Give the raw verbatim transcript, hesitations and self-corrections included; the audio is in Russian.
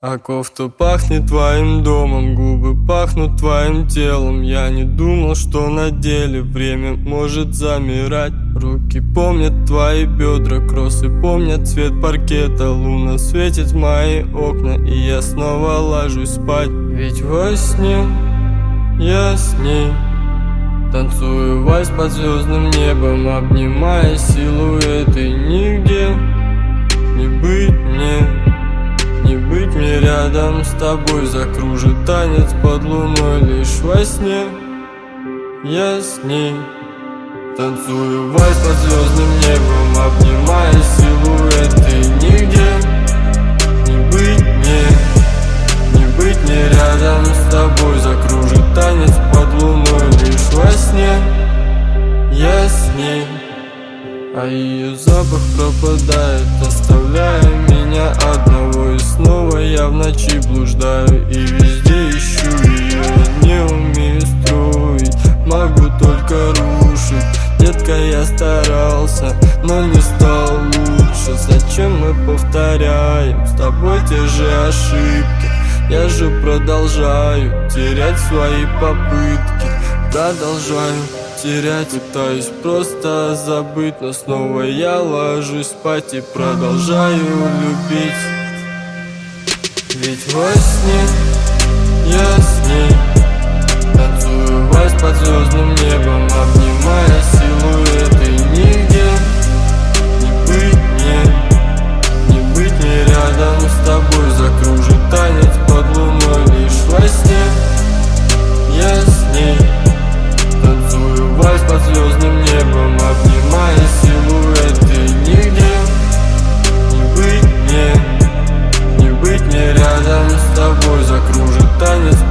А кофта пахнет твоим домом, губы пахнут твоим телом. Я не думал, что на деле время может замирать. Руки помнят твои бедра, кроссы помнят цвет паркета. Луна светит в мои окна, и я снова ложусь спать. Ведь во сне я с ней танцую вальс под звездным небом, обнимая силуэты. Нигде не быть мне, не быть мне рядом с тобой. Закружит танец под луной лишь во сне. Я с ней танцую вальс под звездным небом, обнимая силуэты. Нигде не быть мне, не быть мне рядом с тобой. Закружит танец под луной лишь во сне. Я с ней, а ее запах пропадает, оставляя меня одного. И снова я в ночи блуждаю и везде ищу ее. Я не умею строить, могу только рушить. Детка, я старался, но не стал лучше. Зачем мы повторяем с тобой те же ошибки? Я же продолжаю терять свои попытки. Продолжаю терять, пытаюсь просто забыть, но снова я ложусь спать и продолжаю любить. Ведь во сне я с ней танцую вальс под звездным небом, обнимая силуэты. Нигде не быть мне, не быть мне рядом с тобой. Закружит танец под луной лишь во сне. Я с ней танцую вальс под звездным небом, обнимая силуэты. Нигде не быть мне, не быть мне рядом с тобой. Закружит танец